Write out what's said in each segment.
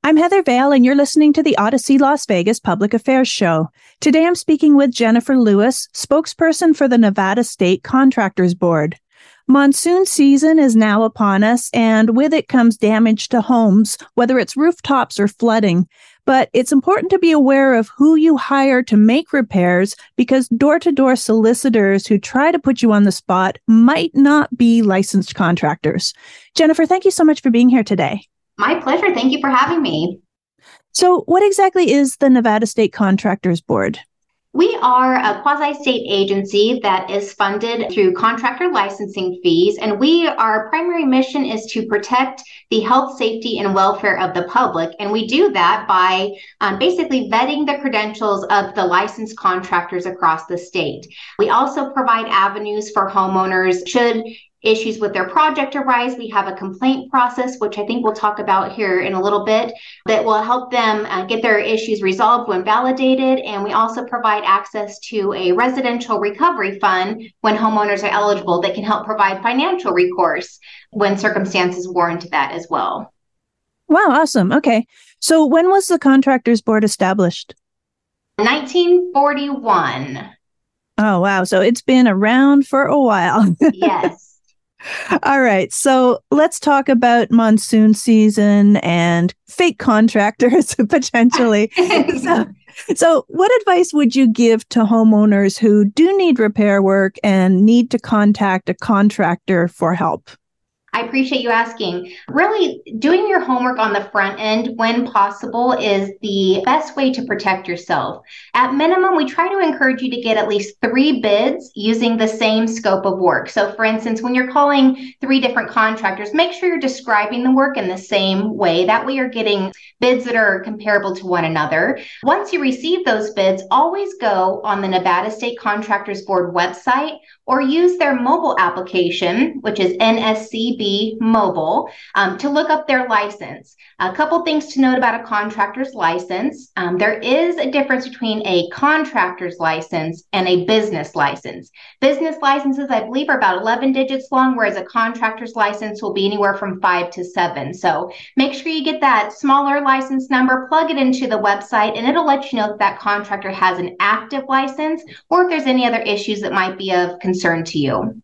I'm Heather Vale, and you're listening to the Odyssey Las Vegas Public Affairs Show. Today I'm speaking with Jennifer Lewis, spokesperson for the Nevada State Contractors Board. Monsoon season is now upon us, and with it comes damage to homes, whether it's rooftops or flooding. But it's important to be aware of who you hire to make repairs, because door-to-door solicitors who try to put you on the spot might not be licensed contractors. Jennifer, thank you so much for being here today. My pleasure. Thank you for having me. So what exactly is the Nevada State Contractors Board? We are a quasi-state agency that is funded through contractor licensing fees, and our primary mission is to protect the health, safety, and welfare of the public. And we do that by basically vetting the credentials of the licensed contractors across the state. We also provide avenues for homeowners should issues with their project arise. We have a complaint process, which I think we'll talk about here in a little bit, that will help them get their issues resolved when validated. And we also provide access to a residential recovery fund when homeowners are eligible that can help provide financial recourse when circumstances warrant that as well. Wow, awesome. Okay. So when was the Contractors Board established? 1941. Oh, wow. So it's been around for a while. Yes. All right. So let's talk about monsoon season and fake contractors potentially. So what advice would you give to homeowners who do need repair work and need to contact a contractor for help? I appreciate you asking. Really, doing your homework on the front end when possible is the best way to protect yourself. At minimum, we try to encourage you to get at least 3 bids using the same scope of work. So for instance, when you're calling 3 different contractors, make sure you're describing the work in the same way. That way you're getting bids that are comparable to one another. Once you receive those bids, always go on the Nevada State Contractors Board website or use their mobile application, which is NSCB Mobile, to look up their license. A couple things to note about a contractor's license. There is a difference between a contractor's license and a business license. Business licenses, I believe, are about 11 digits long, whereas a contractor's license will be anywhere from 5 to 7. So make sure you get that smaller license number, plug it into the website, and it'll let you know if that contractor has an active license or if there's any other issues that might be of concern to you.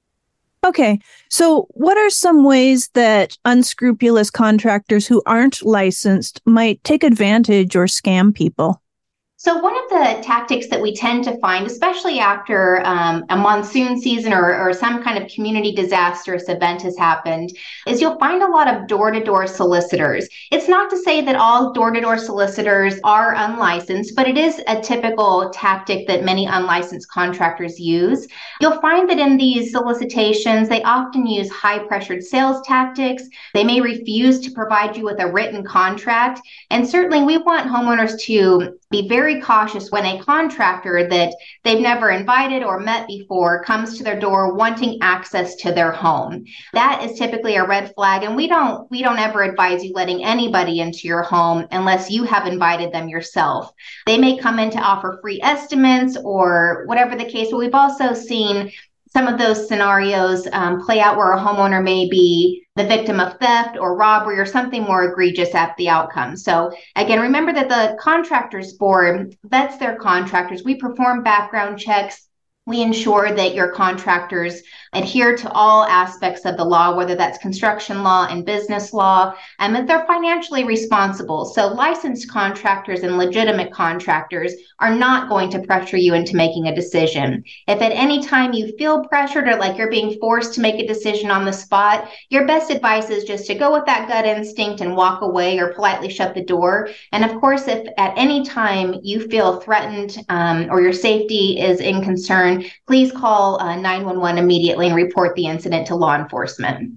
Okay, so what are some ways that unscrupulous contractors who aren't licensed might take advantage or scam people? So one of the tactics that we tend to find, especially after a monsoon season or some kind of community disastrous event has happened, is you'll find a lot of door-to-door solicitors. It's not to say that all door-to-door solicitors are unlicensed, but it is a typical tactic that many unlicensed contractors use. You'll find that in these solicitations, they often use high-pressured sales tactics. They may refuse to provide you with a written contract. And certainly we want homeowners to be very cautious when a contractor that they've never invited or met before comes to their door wanting access to their home. That is typically a red flag, and we don't ever advise you letting anybody into your home unless you have invited them yourself. They may come in to offer free estimates or whatever the case, but we've also seen some of those scenarios play out where a homeowner may be the victim of theft or robbery or something more egregious at the outcome. So again, remember that the Contractors Board vets their contractors. We perform background checks. We ensure that your contractors adhere to all aspects of the law, whether that's construction law and business law, and that they're financially responsible. So licensed contractors and legitimate contractors are not going to pressure you into making a decision. If at any time you feel pressured or like you're being forced to make a decision on the spot, your best advice is just to go with that gut instinct and walk away or politely shut the door. And of course, if at any time you feel threatened or your safety is in concern, please call 911 immediately and report the incident to law enforcement.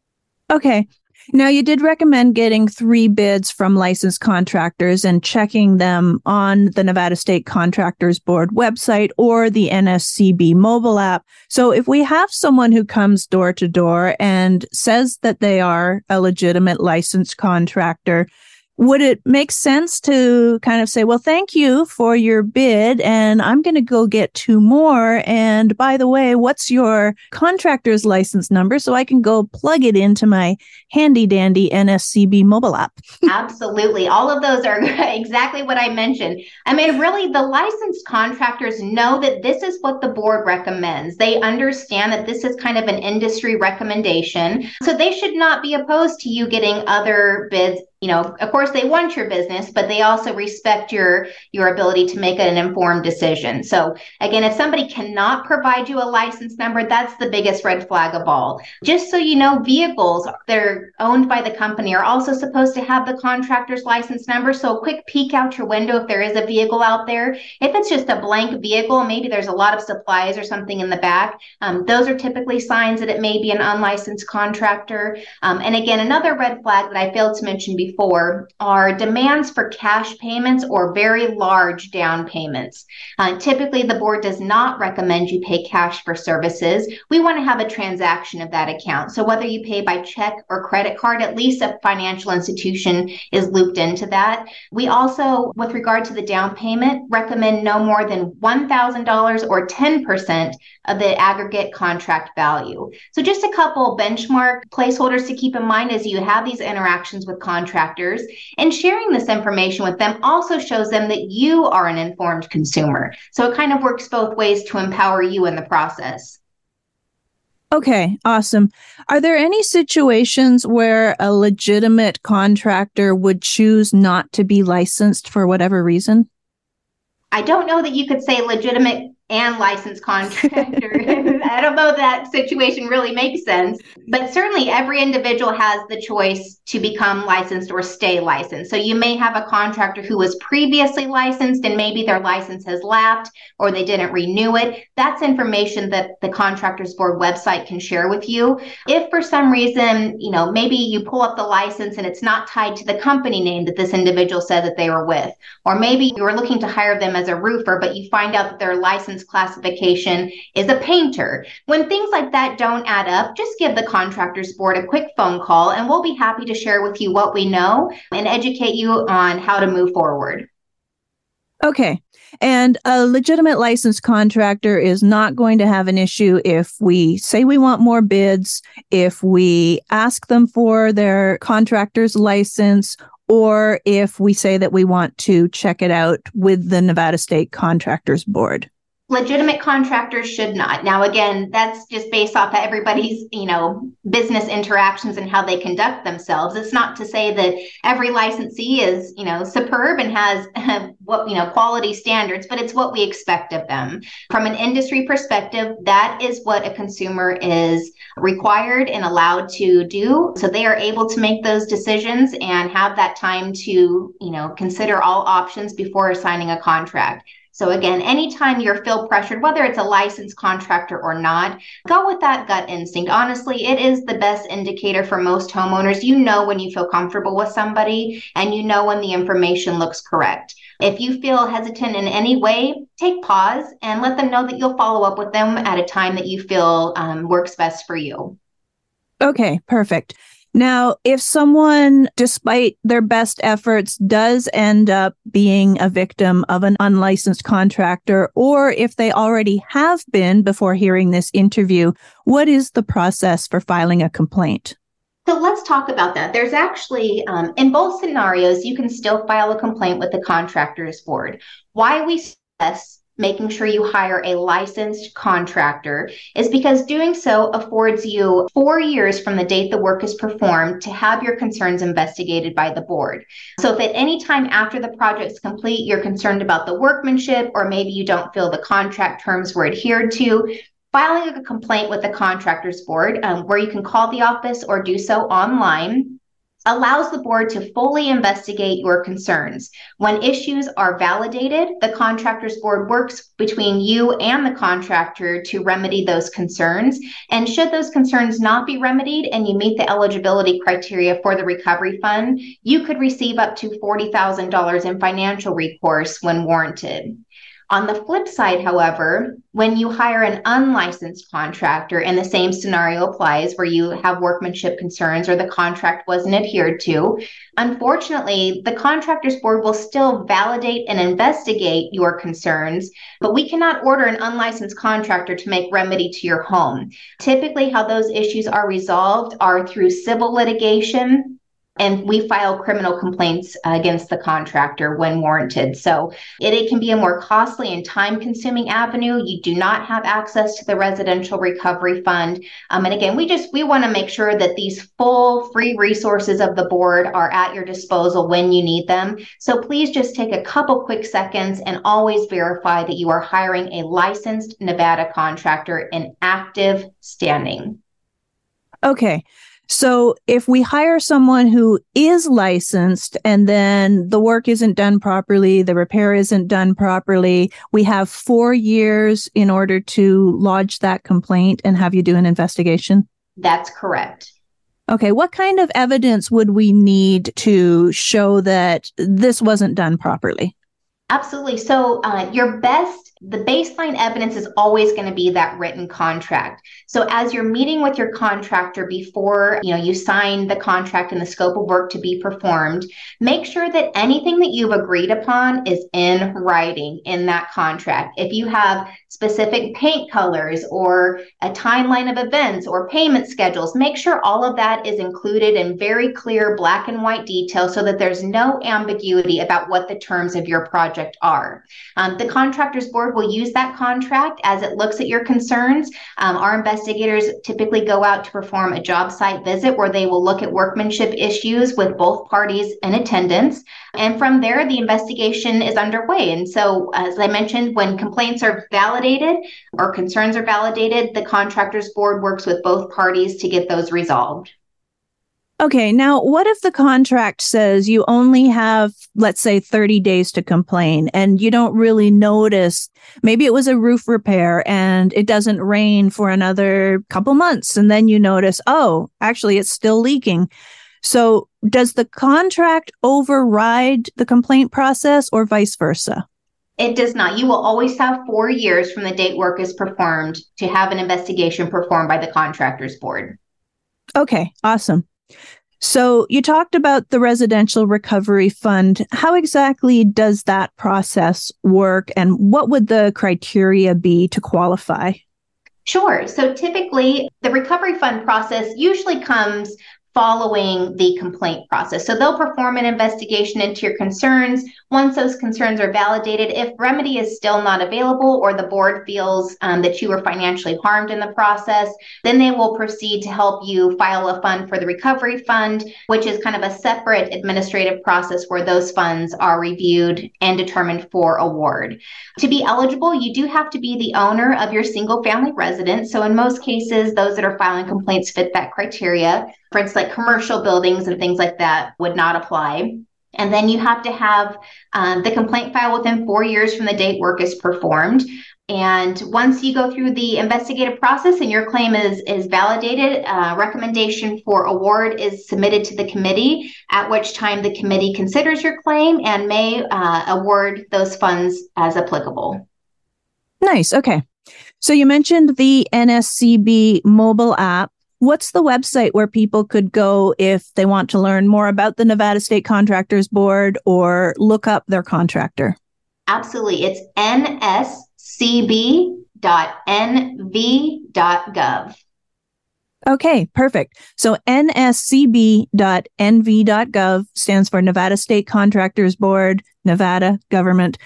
Okay. Now, you did recommend getting 3 bids from licensed contractors and checking them on the Nevada State Contractors Board website or the NSCB mobile app. So if we have someone who comes door to door and says that they are a legitimate licensed contractor, Would it make sense to kind of say, well, thank you for your bid, and I'm going to go get 2 more. And by the way, what's your contractor's license number so I can go plug it into my handy dandy NSCB mobile app? Absolutely. All of those are exactly what I mentioned. I mean, really, the licensed contractors know that this is what the board recommends. They understand that this is kind of an industry recommendation. So they should not be opposed to you getting other bids. Of course, they want your business, but they also respect your ability to make an informed decision. So again, if somebody cannot provide you a license number, that's the biggest red flag of all. Just so you know, vehicles that are owned by the company are also supposed to have the contractor's license number. So a quick peek out your window if there is a vehicle out there. If it's just a blank vehicle, maybe there's a lot of supplies or something in the back, those are typically signs that it may be an unlicensed contractor. And again, another red flag that I failed to mention before are demands for cash payments or very large down payments. Typically, the board does not recommend you pay cash for services. We want to have a transaction of that account. So whether you pay by check or credit card, at least a financial institution is looped into that. We also, with regard to the down payment, recommend no more than $1,000 or 10% of the aggregate contract value. So just a couple benchmark placeholders to keep in mind as you have these interactions with contractors. And sharing this information with them also shows them that you are an informed consumer. So it kind of works both ways to empower you in the process. Okay, awesome. Are there any situations where a legitimate contractor would choose not to be licensed for whatever reason? I don't know that you could say legitimate and licensed contractor. I don't know if that situation really makes sense, but certainly every individual has the choice to become licensed or stay licensed. So you may have a contractor who was previously licensed and maybe their license has lapsed or they didn't renew it. That's information that the Contractors Board website can share with you. If for some reason, maybe you pull up the license and it's not tied to the company name that this individual said that they were with, or maybe you were looking to hire them as a roofer, but you find out that their license classification is a painter. When things like that don't add up, just give the Contractors Board a quick phone call and we'll be happy to share with you what we know and educate you on how to move forward. Okay. And a legitimate licensed contractor is not going to have an issue if we say we want more bids, if we ask them for their contractor's license, or if we say that we want to check it out with the Nevada State Contractors Board. Legitimate contractors should not. Now, again, that's just based off of everybody's, business interactions and how they conduct themselves. It's not to say that every licensee is, superb and has quality standards, but it's what we expect of them. From an industry perspective, that is what a consumer is required and allowed to do. So they are able to make those decisions and have that time to, consider all options before signing a contract. So again, anytime you feel pressured, whether it's a licensed contractor or not, go with that gut instinct. Honestly, it is the best indicator for most homeowners. You know when you feel comfortable with somebody and you know when the information looks correct. If you feel hesitant in any way, take pause and let them know that you'll follow up with them at a time that you feel works best for you. Okay, perfect. Now, if someone, despite their best efforts, does end up being a victim of an unlicensed contractor, or if they already have been before hearing this interview, what is the process for filing a complaint? So let's talk about that. There's actually, in both scenarios, you can still file a complaint with the Contractors Board. Why we suggest making sure you hire a licensed contractor is because doing so affords you 4 years from the date the work is performed to have your concerns investigated by the board. So if at any time after the project's complete, you're concerned about the workmanship, or maybe you don't feel the contract terms were adhered to, filing a complaint with the Contractors Board, where you can call the office or do so online, allows the board to fully investigate your concerns. When issues are validated, the Contractors Board works between you and the contractor to remedy those concerns. And should those concerns not be remedied and you meet the eligibility criteria for the recovery fund, you could receive up to $40,000 in financial recourse when warranted. On the flip side, however, when you hire an unlicensed contractor and the same scenario applies where you have workmanship concerns or the contract wasn't adhered to, unfortunately, the contractors board will still validate and investigate your concerns, but we cannot order an unlicensed contractor to make remedy to your home. Typically, how those issues are resolved are through civil litigation, and we file criminal complaints against the contractor when warranted. So it can be a more costly and time-consuming avenue. You do not have access to the residential recovery fund. And again, we want to make sure that these full free resources of the board are at your disposal when you need them. So please just take a couple quick seconds and always verify that you are hiring a licensed Nevada contractor in active standing. Okay. So if we hire someone who is licensed and then the work isn't done properly, the repair isn't done properly, we have 4 years in order to lodge that complaint and have you do an investigation? That's correct. Okay. What kind of evidence would we need to show that this wasn't done properly? Absolutely. So the baseline evidence is always going to be that written contract. So as you're meeting with your contractor before, you sign the contract and the scope of work to be performed, make sure that anything that you've agreed upon is in writing in that contract. If you have specific paint colors or a timeline of events or payment schedules, make sure all of that is included in very clear black and white detail so that there's no ambiguity about what the terms of your project are. The contractors board will use that contract as it looks at your concerns. Our investigators typically go out to perform a job site visit where they will look at workmanship issues with both parties in attendance. And from there, the investigation is underway. And so, as I mentioned, when complaints are validated or concerns are validated, the contractors board works with both parties to get those resolved. Okay, now what if the contract says you only have, let's say, 30 days to complain and you don't really notice, maybe it was a roof repair and it doesn't rain for another couple months and then you notice, oh, actually it's still leaking. So does the contract override the complaint process or vice versa? It does not. You will always have 4 years from the date work is performed to have an investigation performed by the contractors board. Okay, awesome. So you talked about the residential recovery fund. How exactly does that process work and what would the criteria be to qualify? Sure. So typically the recovery fund process usually comes following the complaint process. So they'll perform an investigation into your concerns. Once those concerns are validated, if remedy is still not available or the board feels that you were financially harmed in the process, then they will proceed to help you file a fund for the recovery fund, which is kind of a separate administrative process where those funds are reviewed and determined for award. To be eligible, you do have to be the owner of your single family residence. So in most cases, those that are filing complaints fit that criteria. For instance, like commercial buildings and things like that would not apply. And then you have to have the complaint filed within 4 years from the date work is performed. And once you go through the investigative process and your claim is validated, recommendation for award is submitted to the committee, at which time the committee considers your claim and may award those funds as applicable. Nice. Okay. So you mentioned the NSCB mobile app. What's the website where people could go if they want to learn more about the Nevada State Contractors Board or look up their contractor? Absolutely. It's nscb.nv.gov. Okay, perfect. So nscb.nv.gov stands for Nevada State Contractors Board, Nevada Government,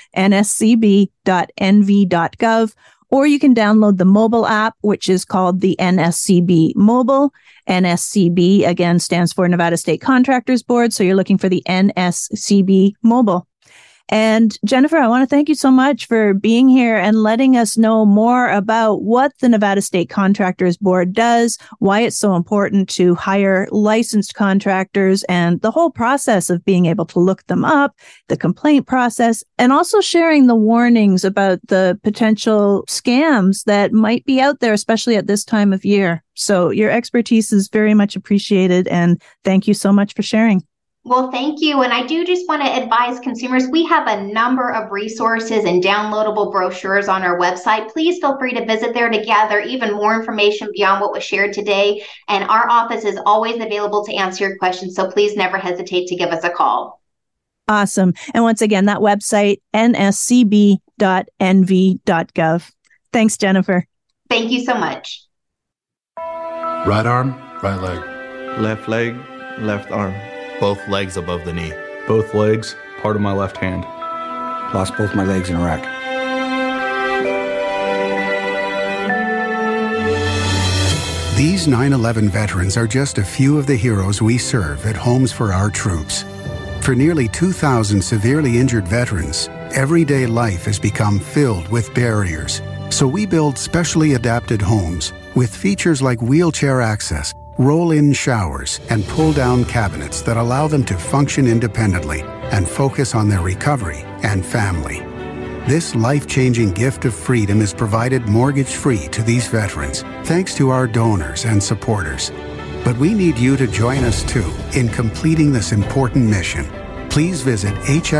nscb.nv.gov. Or you can download the mobile app, which is called the NSCB Mobile. NSCB, again, stands for Nevada State Contractors Board. So you're looking for the NSCB Mobile. And Jennifer, I want to thank you so much for being here and letting us know more about what the Nevada State Contractors Board does, why it's so important to hire licensed contractors, and the whole process of being able to look them up, the complaint process, and also sharing the warnings about the potential scams that might be out there, especially at this time of year. So your expertise is very much appreciated, and thank you so much for sharing. Well, thank you. And I do just want to advise consumers, we have a number of resources and downloadable brochures on our website. Please feel free to visit there to gather even more information beyond what was shared today. And our office is always available to answer your questions. So please never hesitate to give us a call. Awesome. And once again, that website, nscb.nv.gov. Thanks, Jennifer. Thank you so much. Right arm, right leg. Left leg, left arm. Both legs above the knee. Both legs, part of my left hand. Lost both my legs in Iraq. These 9/11 veterans are just a few of the heroes we serve at Homes for Our Troops. For nearly 2,000 severely injured veterans, everyday life has become filled with barriers. So we build specially adapted homes with features like wheelchair access, roll-in showers, and pull-down cabinets that allow them to function independently and focus on their recovery and family. This life-changing gift of freedom is provided mortgage-free to these veterans, thanks to our donors and supporters. But we need you to join us too in completing this important mission. Please visit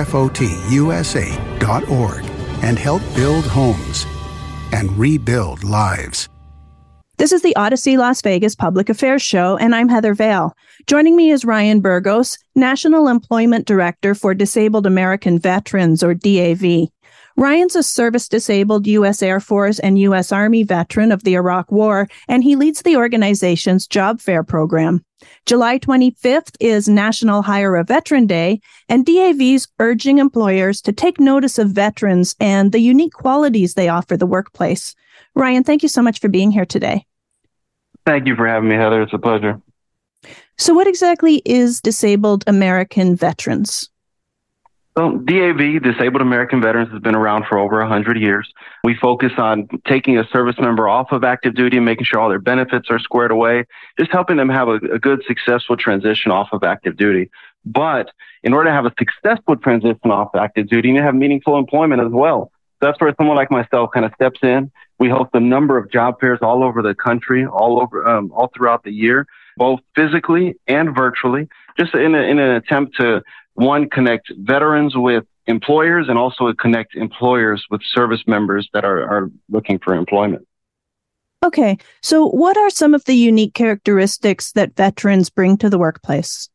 hfotusa.org and help build homes and rebuild lives. This is the Odyssey Las Vegas Public Affairs Show, and I'm Heather Vale. Joining me is Ryan Burgos, National Employment Director for Disabled American Veterans, or DAV. Ryan's a service-disabled U.S. Air Force and U.S. Army veteran of the Iraq War, and he leads the organization's job fair program. July 25th is National Hire a Veteran Day, and DAV's urging employers to take notice of veterans and the unique qualities they offer the workplace. Ryan, thank you so much for being here today. Thank you for having me, Heather. It's a pleasure. So what exactly is Disabled American Veterans? Well, DAV, Disabled American Veterans, has been around for over 100 years. We focus on taking a service member off of active duty and making sure all their benefits are squared away, just helping them have a good, successful transition off of active duty. But in order to have a successful transition off active duty, you need to have meaningful employment as well. That's where someone like myself kind of steps in. We host a number of job fairs all over the country, all throughout the year, both physically and virtually, just in an attempt to, one, connect veterans with employers and also connect employers with service members that are looking for employment. Okay, so what are some of the unique characteristics that veterans bring to the workplace?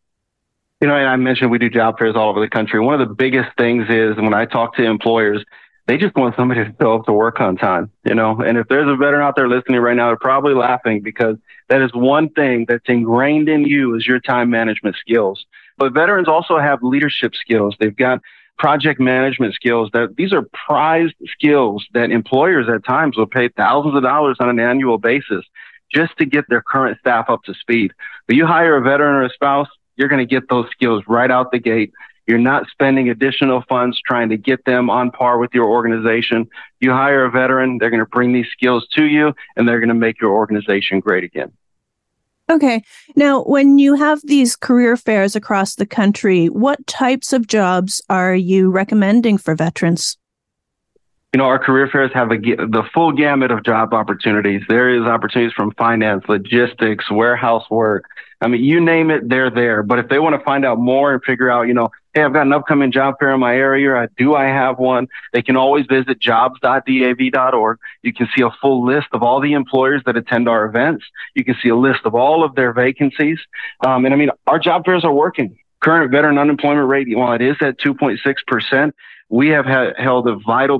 You know, and I mentioned we do job fairs all over the country. One of the biggest things is when I talk to employers, they just want somebody to show up to work on time, you know, and if there's a veteran out there listening right now, they're probably laughing because that is one thing that's ingrained in you is your time management skills. But veterans also have leadership skills. They've got project management skills. That these are prized skills that employers at times will pay thousands of dollars on an annual basis just to get their current staff up to speed. But you hire a veteran or a spouse, you're going to get those skills right out the gate. You're not spending additional funds trying to get them on par with your organization. You hire a veteran, they're going to bring these skills to you, and they're going to make your organization great again. Okay. Now, when you have these career fairs across the country, what types of jobs are you recommending for veterans? You know, our career fairs have the full gamut of job opportunities. There is opportunities from finance, logistics, warehouse work. I mean, you name it, they're there. But if they want to find out more and figure out, you know, hey, I've got an upcoming job fair in my area. Do I have one? They can always visit jobs.dav.org. You can see a full list of all the employers that attend our events. You can see a list of all of their vacancies. And I mean, our job fairs are working. Current veteran unemployment rate, while it is at 2.6%, we have held a vital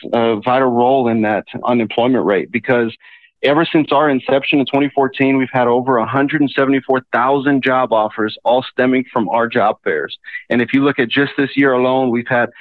role in that unemployment rate because ever since our inception in 2014, we've had over 174,000 job offers, all stemming from our job fairs. And if you look at just this year alone, we've had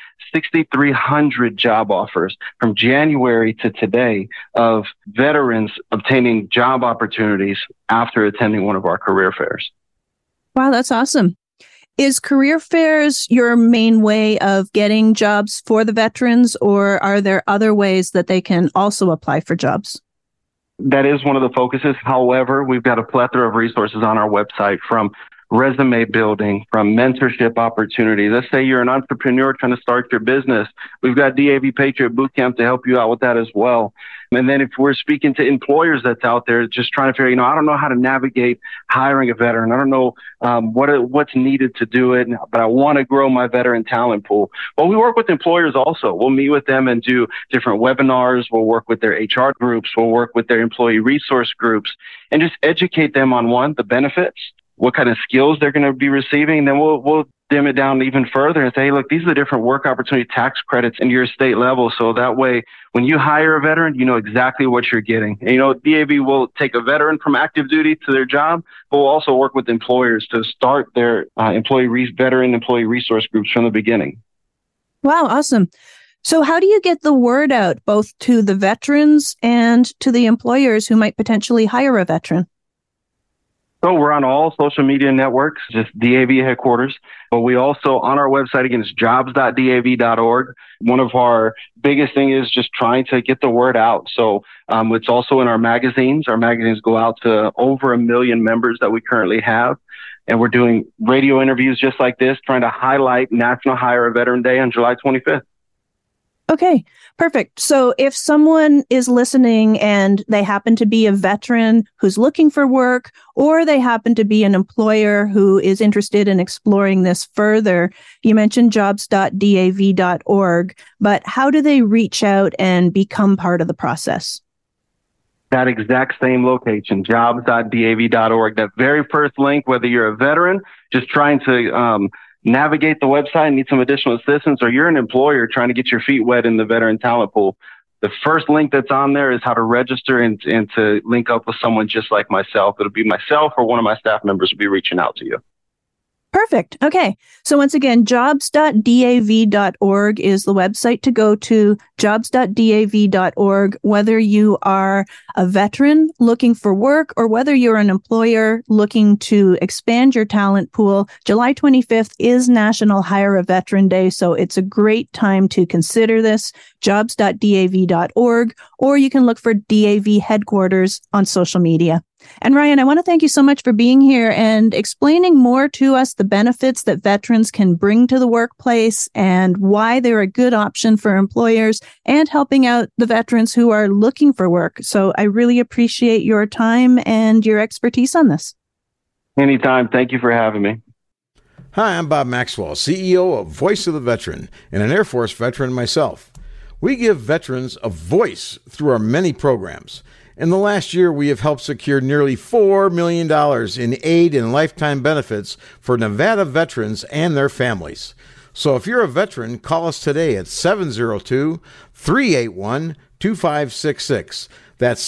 6,300 job offers from January to today of veterans obtaining job opportunities after attending one of our career fairs. Wow, that's awesome. Is career fairs your main way of getting jobs for the veterans, or are there other ways that they can also apply for jobs? That is one of the focuses. However, we've got a plethora of resources on our website, from resume building, from mentorship opportunities. Let's say you're an entrepreneur trying to start your business. We've got DAV Patriot Bootcamp to help you out with that as well. And then if we're speaking to employers that's out there just trying to figure, I don't know how to navigate hiring a veteran. I don't know what's needed to do it, but I want to grow my veteran talent pool. Well, we work with employers also. We'll meet with them and do different webinars. We'll work with their HR groups. We'll work with their employee resource groups and just educate them on the benefits, what kind of skills they're going to be receiving. And then we'll dim it down even further and say, hey, look, these are the different work opportunity tax credits in your state level. So that way, when you hire a veteran, you know exactly what you're getting. And, DAV will take a veteran from active duty to their job, but we'll also work with employers to start their veteran employee resource groups from the beginning. Wow, awesome. So how do you get the word out both to the veterans and to the employers who might potentially hire a veteran? So we're on all social media networks, just DAV headquarters. But we also, on our website, again, it's jobs.dav.org. One of our biggest thing is just trying to get the word out. So it's also in our magazines. Our magazines go out to over 1 million members that we currently have. And we're doing radio interviews just like this, trying to highlight National Hire a Veteran Day on July 25th. Okay, perfect. So if someone is listening and they happen to be a veteran who's looking for work, or they happen to be an employer who is interested in exploring this further, you mentioned jobs.dav.org, but how do they reach out and become part of the process? That exact same location, jobs.dav.org. That very first link, whether you're a veteran just trying to navigate the website and need some additional assistance, or you're an employer trying to get your feet wet in the veteran talent pool, the first link that's on there is how to register and to link up with someone just like myself. It'll be myself or one of my staff members will be reaching out to you. Perfect. Okay. So once again, jobs.dav.org is the website to go to, jobs.dav.org, whether you are a veteran looking for work or whether you're an employer looking to expand your talent pool. July 25th is National Hire a Veteran Day, so it's a great time to consider this, jobs.dav.org, or you can look for DAV headquarters on social media. And Ryan, I want to thank you so much for being here and explaining more to us the benefits that veterans can bring to the workplace and why they're a good option for employers and helping out the veterans who are looking for work. So I really appreciate your time and your expertise on this. Anytime. Thank you for having me. Hi, I'm Bob Maxwell, CEO of Voice of the Veteran and an Air Force veteran myself. We give veterans a voice through our many programs. In the last year, we have helped secure nearly $4 million in aid and lifetime benefits for Nevada veterans and their families. So if you're a veteran, call us today at 702-381-2566. That's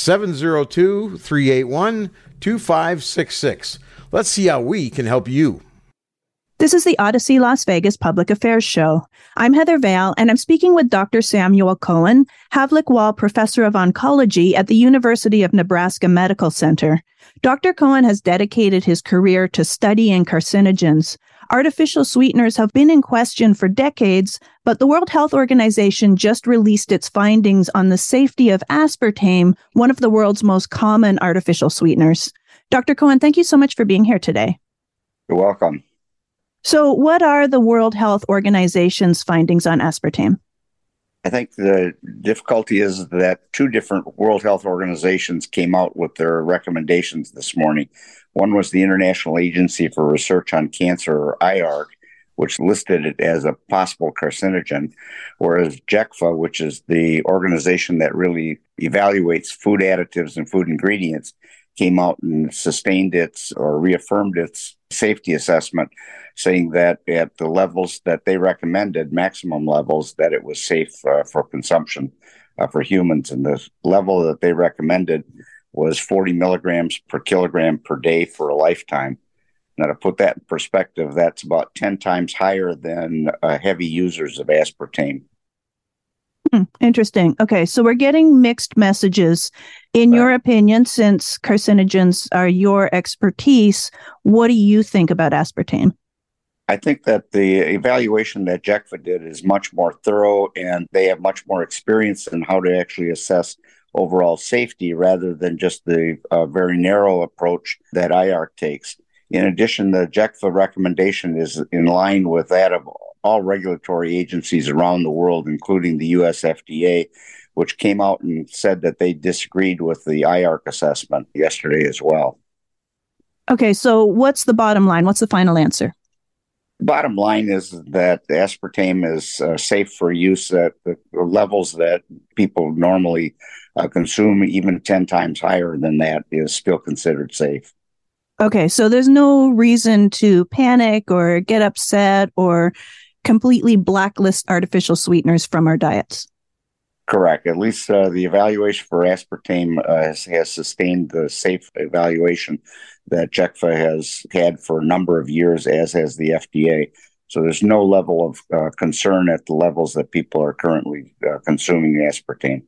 702-381-2566. Let's see how we can help you. This is the Odyssey Las Vegas Public Affairs Show. I'm Heather Vale, and I'm speaking with Dr. Samuel Cohen, Havlik Wall Professor of Oncology at the University of Nebraska Medical Center. Dr. Cohen has dedicated his career to studying carcinogens. Artificial sweeteners have been in question for decades, but the World Health Organization just released its findings on the safety of aspartame, one of the world's most common artificial sweeteners. Dr. Cohen, thank you so much for being here today. You're welcome. So what are the World Health Organization's findings on aspartame? I think the difficulty is that two different World Health Organizations came out with their recommendations this morning. One was the International Agency for Research on Cancer, or IARC, which listed it as a possible carcinogen, whereas JECFA, which is the organization that really evaluates food additives and food ingredients, came out and sustained its or reaffirmed its safety assessment, saying that at the levels that they recommended, maximum levels, that it was safe for consumption for humans. And the level that they recommended was 40 milligrams per kilogram per day for a lifetime. Now, to put that in perspective, that's about 10 times higher than heavy users of aspartame. Interesting. Okay, so we're getting mixed messages. In your opinion, since carcinogens are your expertise, what do you think about aspartame? I think that the evaluation that JECFA did is much more thorough, and they have much more experience in how to actually assess overall safety rather than just the very narrow approach that IARC takes. In addition, the JECFA recommendation is in line with that of all regulatory agencies around the world, including the US FDA, which came out and said that they disagreed with the IARC assessment yesterday as well. Okay, so what's the bottom line? What's the final answer? The bottom line is that aspartame is safe for use at the levels that people normally consume. Even 10 times higher than that is still considered safe. Okay, so there's no reason to panic or get upset or completely blacklist artificial sweeteners from our diets. Correct. At least the evaluation for aspartame has sustained the safe evaluation that JECFA has had for a number of years, as has the FDA. So there's no level of concern at the levels that people are currently consuming aspartame.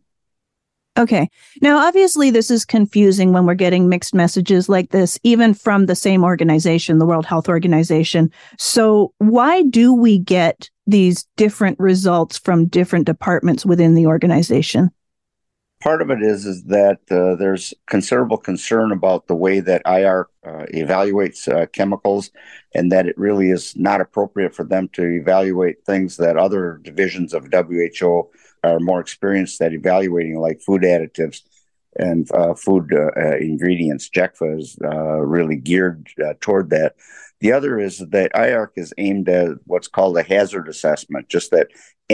Okay. Now, obviously, this is confusing when we're getting mixed messages like this, even from the same organization, the World Health Organization. So why do we get these different results from different departments within the organization? Part of it is that there's considerable concern about the way that IARC evaluates chemicals, and that it really is not appropriate for them to evaluate things that other divisions of WHO are more experienced at evaluating, like food additives and food ingredients. JECFA is really geared toward that. The other is that IARC is aimed at what's called a hazard assessment, just that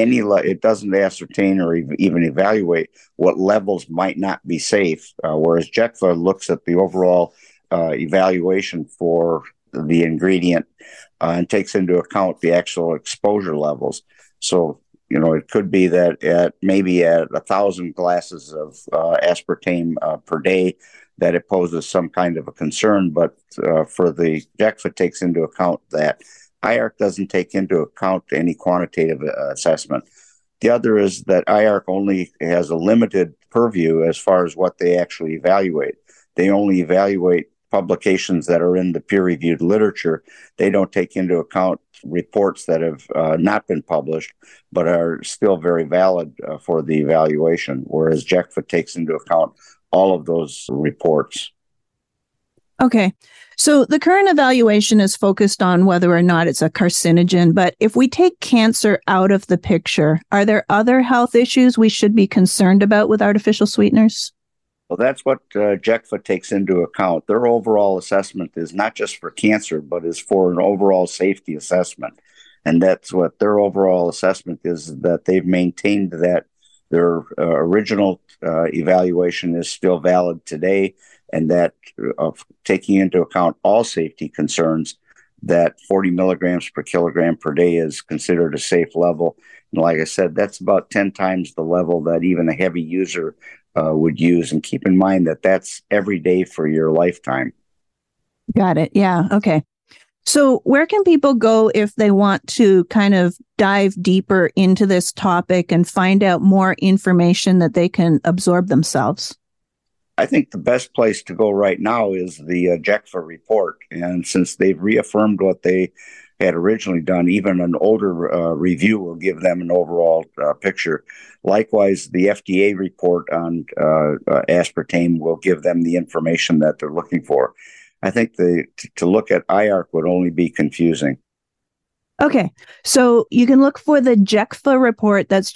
it doesn't ascertain or even evaluate what levels might not be safe, whereas JECFA looks at the overall evaluation for the ingredient and takes into account the actual exposure levels. So, it could be that maybe at 1,000 glasses of aspartame per day, that it poses some kind of a concern. But for the JECFA takes into account that. IARC doesn't take into account any quantitative assessment. The other is that IARC only has a limited purview as far as what they actually evaluate. They only evaluate publications that are in the peer-reviewed literature. They don't take into account reports that have not been published but are still very valid for the evaluation, whereas JECFA takes into account all of those reports. Okay. So the current evaluation is focused on whether or not it's a carcinogen, but if we take cancer out of the picture, are there other health issues we should be concerned about with artificial sweeteners? Well, that's what JECFA takes into account. Their overall assessment is not just for cancer, but is for an overall safety assessment. And that's what their overall assessment is, that they've maintained that their original evaluation is still valid today, and that taking into account all safety concerns, that 40 milligrams per kilogram per day is considered a safe level. And like I said, that's about 10 times the level that even a heavy user would use. And keep in mind that that's every day for your lifetime. Got it. Yeah. Okay. So where can people go if they want to kind of dive deeper into this topic and find out more information that they can absorb themselves? I think the best place to go right now is the JECFA report. And since they've reaffirmed what they had originally done, even an older review will give them an overall picture. Likewise, the FDA report on aspartame will give them the information that they're looking for. I think to look at IARC would only be confusing. Okay, so you can look for the JECFA report. That's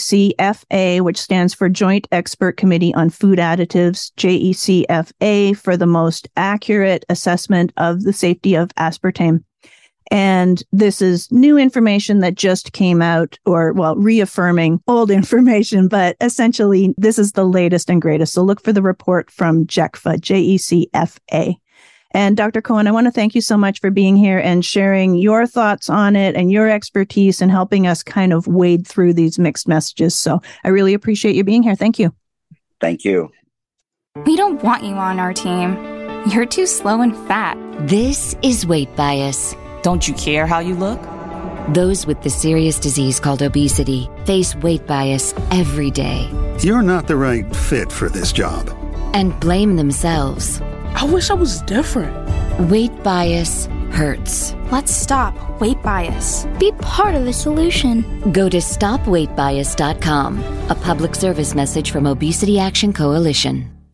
JECFA, which stands for Joint Expert Committee on Food Additives, JECFA, for the most accurate assessment of the safety of aspartame. And this is new information that just came out, or, well, reaffirming old information, but essentially this is the latest and greatest. So look for the report from JECFA, JECFA. And Dr. Cohen, I want to thank you so much for being here and sharing your thoughts on it and your expertise and helping us kind of wade through these mixed messages. So I really appreciate you being here. Thank you. Thank you. We don't want you on our team. You're too slow and fat. This is weight bias. Don't you care how you look? Those with the serious disease called obesity face weight bias every day. You're not the right fit for this job. And blame themselves. I wish I was different. Weight bias hurts. Let's stop weight bias. Be part of the solution. Go to stopweightbias.com. A public service message from Obesity Action Coalition.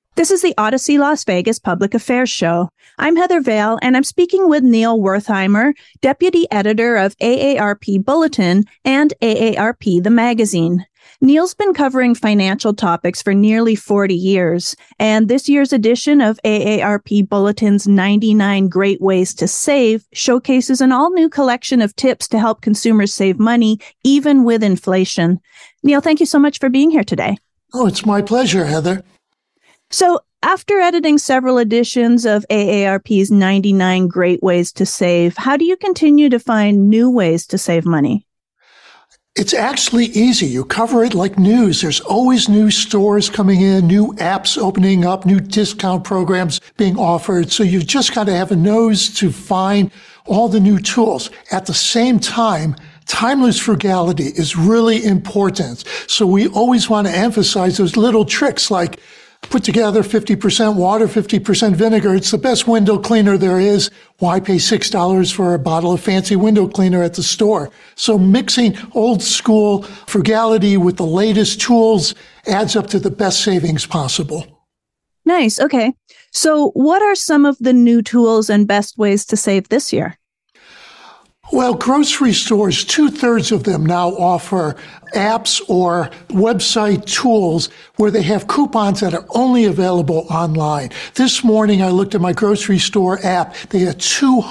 This is the Odyssey Las Vegas Public Affairs Show. I'm Heather Vale, and I'm speaking with Neil Wertheimer, Deputy Editor of AARP Bulletin and AARP the Magazine. Neil's been covering financial topics for nearly 40 years, and this year's edition of AARP Bulletin's 99 Great Ways to Save showcases an all-new collection of tips to help consumers save money, even with inflation. Neil, thank you so much for being here today. Oh, it's my pleasure, Heather. So, after editing several editions of AARP's 99 Great Ways to Save, how do you continue to find new ways to save money? It's actually easy. You cover it like news. There's always new stores coming in, new apps opening up, new discount programs being offered. So you've just got to have a nose to find all the new tools. At the same time, timeless frugality is really important. So we always want to emphasize those little tricks like put together 50% water, 50% vinegar. It's the best window cleaner there is. Why pay $6 for a bottle of fancy window cleaner at the store? So mixing old school frugality with the latest tools adds up to the best savings possible. Nice. Okay. So what are some of the new tools and best ways to save this year? Well, grocery stores, 2/3 of them now offer apps or website tools where they have coupons that are only available online. This morning, I looked at my grocery store app. They had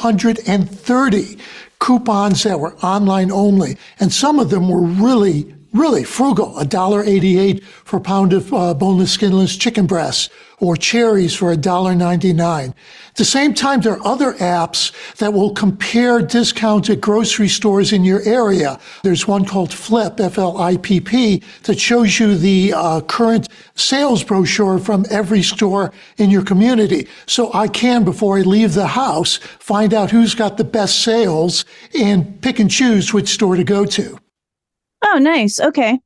230 coupons that were online only, and some of them were really frugal. $1.88 for a pound of boneless, skinless chicken breasts, or cherries for $1.99. At the same time, there are other apps that will compare discounted grocery stores in your area. There's one called Flip, F-L-I-P-P, that shows you the current sales brochure from every store in your community. So I can, before I leave the house, find out who's got the best sales and pick and choose which store to go to. Oh, nice. Okay.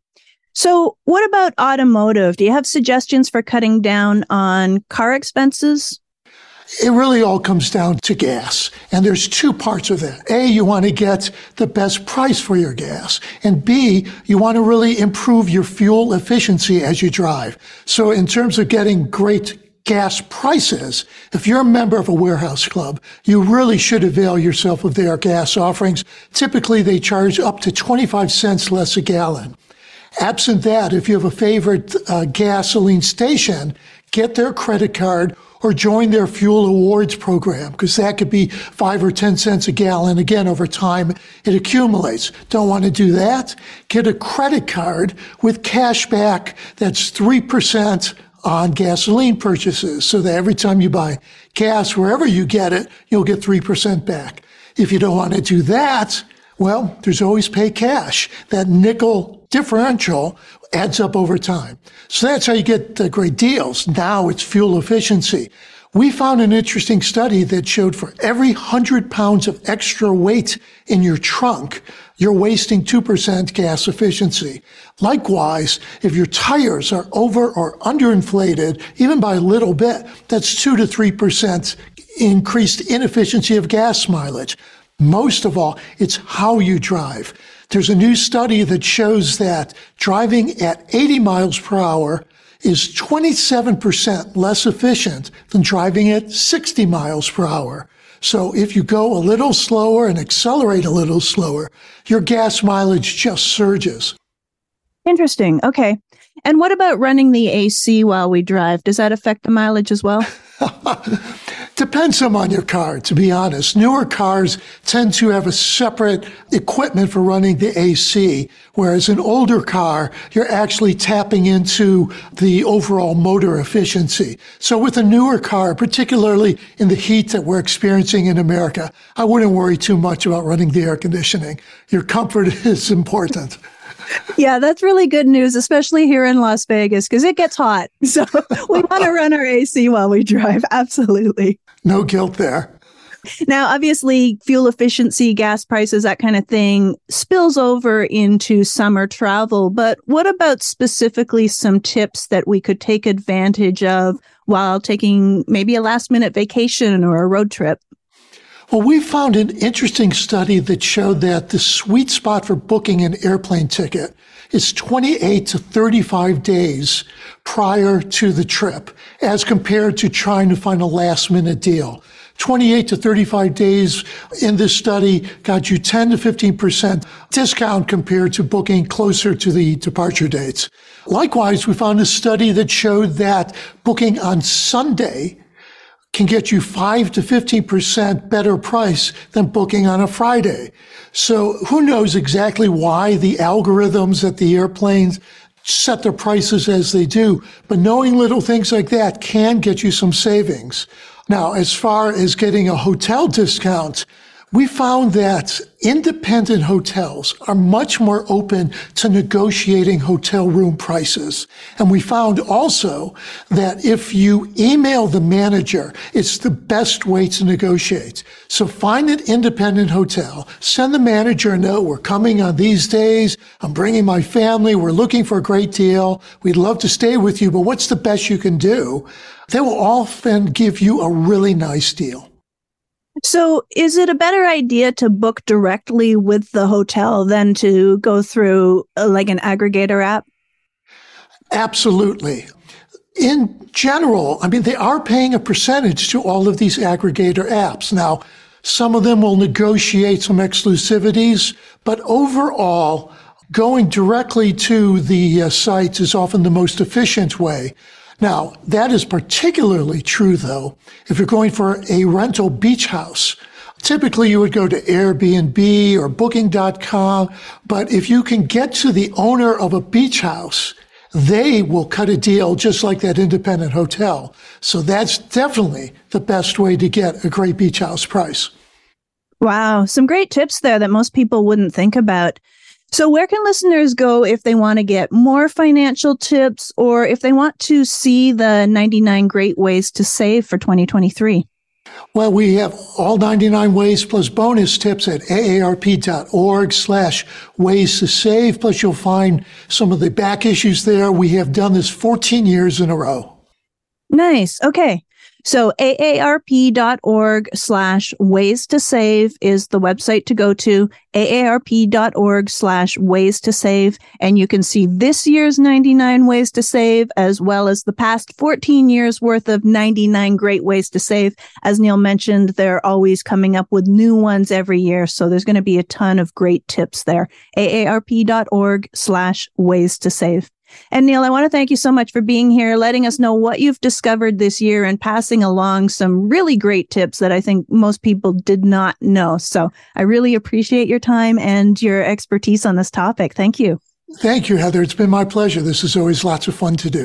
So what about automotive? Do you have suggestions for cutting down on car expenses? It really all comes down to gas. And there's two parts of that. A, you want to get the best price for your gas. And B, you want to really improve your fuel efficiency as you drive. So in terms of getting great gas prices, if you're a member of a warehouse club, you really should avail yourself of their gas offerings. Typically, they charge up to 25 cents less a gallon. Absent that, if you have a favorite gasoline station, get their credit card or join their fuel awards program, because that could be 5 or 10 cents a gallon. Again, over time, it accumulates. Don't want to do that? Get a credit card with cash back that's 3% on gasoline purchases, so that every time you buy gas, wherever you get it, you'll get 3% back. If you don't want to do that, well, there's always pay cash. That nickel differential adds up over time. So that's how you get great deals. Now it's fuel efficiency. We found an interesting study that showed for every 100 pounds of extra weight in your trunk, you're wasting 2% gas efficiency. Likewise, if your tires are over or underinflated, even by a little bit, that's 2 to 3% increased inefficiency of gas mileage. Most of all, it's how you drive. There's a new study that shows that driving at 80 miles per hour is 27% less efficient than driving at 60 miles per hour. So if you go a little slower and accelerate a little slower, your gas mileage just surges. Interesting. Okay. And what about running the AC while we drive? Does that affect the mileage as well? Depends some on your car, to be honest. Newer cars tend to have a separate equipment for running the AC, whereas an older car, you're actually tapping into the overall motor efficiency. So with a newer car, particularly in the heat that we're experiencing in America, I wouldn't worry too much about running the air conditioning. Your comfort is important. Yeah, that's really good news, especially here in Las Vegas, because it gets hot. So we want to run our AC while we drive. Absolutely. No guilt there. Now, obviously, fuel efficiency, gas prices, that kind of thing spills over into summer travel. But what about specifically some tips that we could take advantage of while taking maybe a last minute vacation or a road trip? Well, we found an interesting study that showed that the sweet spot for booking an airplane ticket is 28 to 35 days prior to the trip, as compared to trying to find a last-minute deal. 28 to 35 days in this study got you 10 to 15% discount compared to booking closer to the departure dates. Likewise, we found a study that showed that booking on Sunday can get you 5 to 15% better price than booking on a Friday. So who knows exactly why the algorithms at the airplanes set their prices as they do, but knowing little things like that can get you some savings. Now, as far as getting a hotel discount, we found that independent hotels are much more open to negotiating hotel room prices. And we found also that if you email the manager, it's the best way to negotiate. So find an independent hotel, send the manager a note, we're coming on these days, I'm bringing my family, we're looking for a great deal, we'd love to stay with you, but what's the best you can do? They will often give you a really nice deal. So is it a better idea to book directly with the hotel than to go through like an aggregator app? Absolutely. In general, I mean, they are paying a percentage to all of these aggregator apps. Now, some of them will negotiate some exclusivities, but overall, going directly to the sites is often the most efficient way. Now, that is particularly true, though, if you're going for a rental beach house. Typically, you would go to Airbnb or Booking.com, but if you can get to the owner of a beach house, they will cut a deal just like that independent hotel. So that's definitely the best way to get a great beach house price. Wow, some great tips there that most people wouldn't think about. So where can listeners go if they want to get more financial tips or if they want to see the 99 great ways to save for 2023? Well, we have all 99 ways plus bonus tips at aarp.org/ways to save. Plus, you'll find some of the back issues there. We have done this 14 years in a row. Nice. Okay. So aarp.org/ways to save is the website to go to, aarp.org/ways to save. And you can see this year's 99 ways to save, as well as the past 14 years worth of 99 great ways to save. As Neil mentioned, they're always coming up with new ones every year. So there's going to be a ton of great tips there. aarp.org/ways to save. And Neil, I want to thank you so much for being here, letting us know what you've discovered this year and passing along some really great tips that I think most people did not know. So I really appreciate your time and your expertise on this topic. Thank you. Thank you, Heather. It's been my pleasure. This is always lots of fun to do.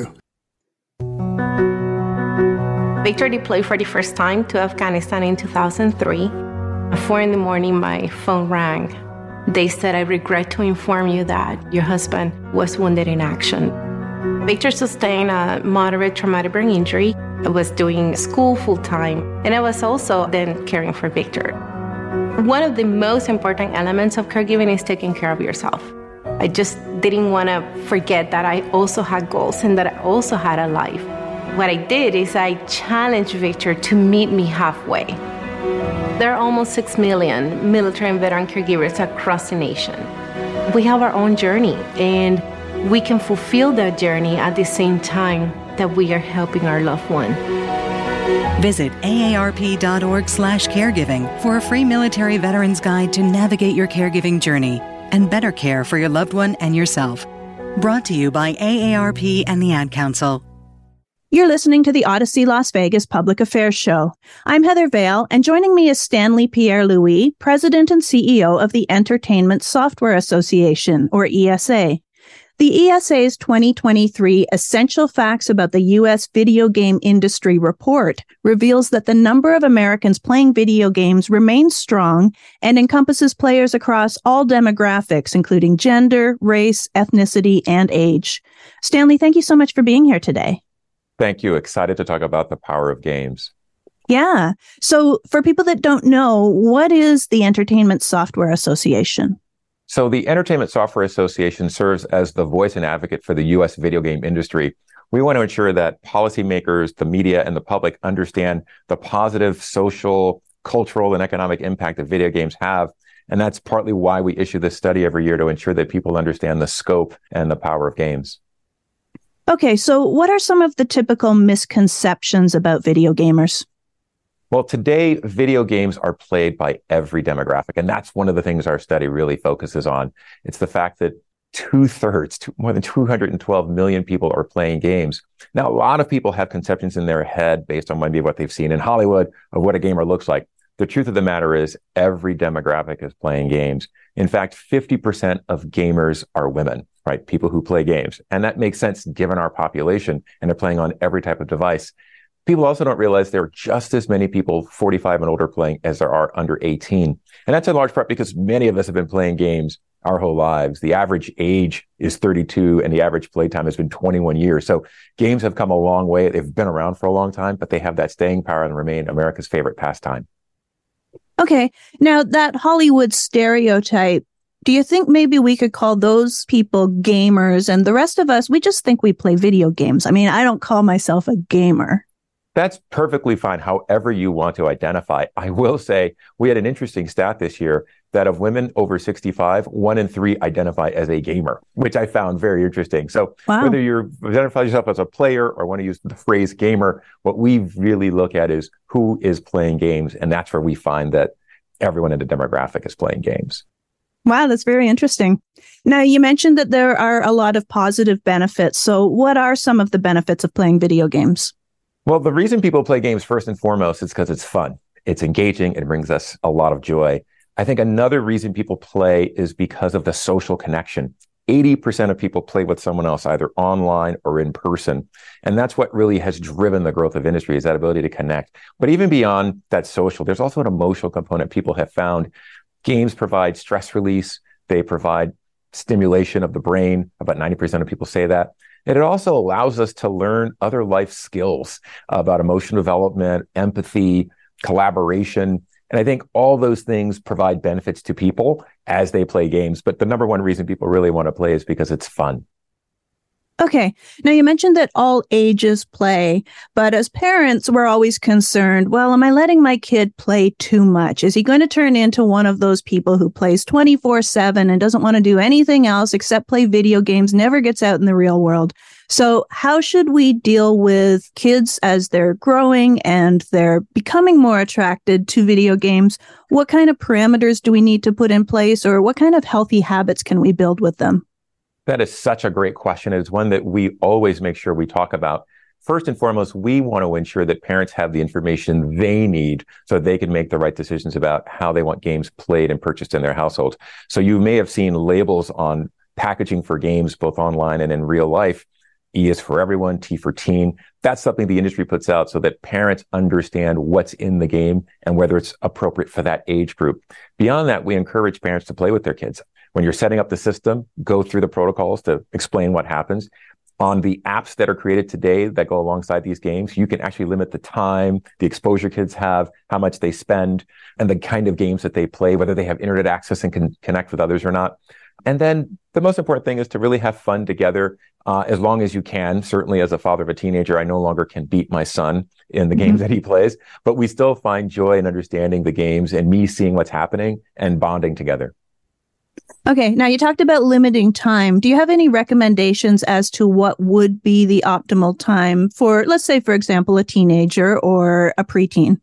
Victor deployed for the first time to Afghanistan in 2003. At 4 a.m, my phone rang. They said, "I regret to inform you that your husband was wounded in action." Victor sustained a moderate traumatic brain injury. I was doing school full-time, and I was also then caring for Victor. One of the most important elements of caregiving is taking care of yourself. I just didn't want to forget that I also had goals and that I also had a life. What I did is I challenged Victor to meet me halfway. There are almost 6 million military and veteran caregivers across the nation. We have our own journey, and we can fulfill that journey at the same time that we are helping our loved one. Visit aarp.org/caregiving for a free military veterans guide to navigate your caregiving journey and better care for your loved one and yourself. Brought to you by AARP and the Ad Council. You're listening to the Odyssey Las Vegas Public Affairs Show. I'm Heather Vale, and joining me is Stanley Pierre-Louis, President and CEO of the Entertainment Software Association, or ESA. The ESA's 2023 Essential Facts About the U.S. Video Game Industry report reveals that the number of Americans playing video games remains strong and encompasses players across all demographics, including gender, race, ethnicity, and age. Stanley, thank you so much for being here today. Thank you. Excited to talk about the power of games. Yeah. So for people that don't know, what is the Entertainment Software Association? So the Entertainment Software Association serves as the voice and advocate for the U.S. video game industry. We want to ensure that policymakers, the media, and the public understand the positive social, cultural and economic impact that video games have. And that's partly why we issue this study every year, to ensure that people understand the scope and the power of games. Okay, so what are some of the typical misconceptions about video gamers? Well, today, video games are played by every demographic, and that's one of the things our study really focuses on. It's the fact that more than 212 million people are playing games. Now, a lot of people have conceptions in their head based on maybe what they've seen in Hollywood of what a gamer looks like. The truth of the matter is every demographic is playing games. In fact, 50% of gamers are women, right? People who play games. And that makes sense given our population, and they're playing on every type of device. People also don't realize there are just as many people 45 and older playing as there are under 18. And that's in large part because many of us have been playing games our whole lives. The average age is 32 and the average playtime has been 21 years. So games have come a long way. They've been around for a long time, but they have that staying power and remain America's favorite pastime. Okay. Now, that Hollywood stereotype, do you think maybe we could call those people gamers, and the rest of us, we just think we play video games? I mean, I don't call myself a gamer. That's perfectly fine, however you want to identify. I will say we had an interesting stat this year that of women over 65, 1 in 3 identify as a gamer, which I found very interesting. So whether you identify yourself as a player or want to use the phrase gamer, what we really look at is who is playing games. And that's where we find that everyone in the demographic is playing games. Wow, that's very interesting. Now, you mentioned that there are a lot of positive benefits. So what are some of the benefits of playing video games? Well, the reason people play games first and foremost is because it's fun. It's engaging. It brings us a lot of joy. I think another reason people play is because of the social connection. 80% of people play with someone else, either online or in person. And that's what really has driven the growth of industry, is that ability to connect. But even beyond that social, there's also an emotional component people have found. Games provide stress release. They provide stimulation of the brain. About 90% of people say that. And it also allows us to learn other life skills about emotional development, empathy, collaboration. And I think all those things provide benefits to people as they play games. But the number one reason people really want to play is because it's fun. Okay. Now, you mentioned that all ages play, but as parents, we're always concerned, well, am I letting my kid play too much? Is he going to turn into one of those people who plays 24/7 and doesn't want to do anything else except play video games, never gets out in the real world? So how should we deal with kids as they're growing and they're becoming more attracted to video games? What kind of parameters do we need to put in place, or what kind of healthy habits can we build with them? That is such a great question. It's one that we always make sure we talk about. First and foremost, we want to ensure that parents have the information they need so they can make the right decisions about how they want games played and purchased in their household. So you may have seen labels on packaging for games, both online and in real life. E is for everyone, T for teen. That's something the industry puts out so that parents understand what's in the game and whether it's appropriate for that age group. Beyond that, we encourage parents to play with their kids. When you're setting up the system, go through the protocols to explain what happens. On the apps that are created today that go alongside these games, you can actually limit the time, the exposure kids have, how much they spend, and the kind of games that they play, whether they have internet access and can connect with others or not. And then the most important thing is to really have fun together as long as you can. Certainly as a father of a teenager, I no longer can beat my son in the games that he plays, but we still find joy in understanding the games and me seeing what's happening and bonding together. Okay. Now, you talked about limiting time. Do you have any recommendations as to what would be the optimal time for, let's say, for example, a teenager or a preteen?